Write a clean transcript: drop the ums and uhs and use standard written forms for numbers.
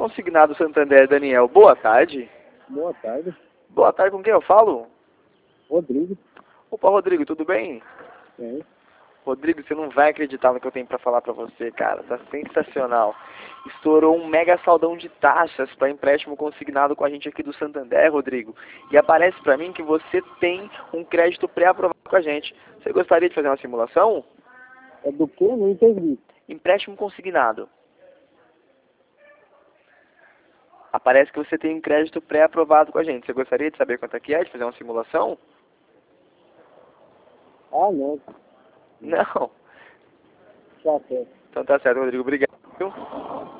Consignado Santander, Daniel. Boa tarde. Boa tarde. Boa tarde, com quem eu falo? Rodrigo. Opa, Rodrigo, tudo bem? É. Rodrigo, você não vai acreditar no que eu tenho pra falar pra você, cara. Tá sensacional. Estourou um mega saldão de taxas para empréstimo consignado com a gente aqui do Santander, Rodrigo. E aparece pra mim que você tem um crédito pré-aprovado com a gente. Você gostaria de fazer uma simulação? É do que? Não entendi. Empréstimo consignado. Aparece que você tem um crédito pré-aprovado com a gente. Você gostaria de saber quanto é que é, de fazer uma simulação? Ah, não. Não. Já certo. Então tá certo, Rodrigo. Obrigado.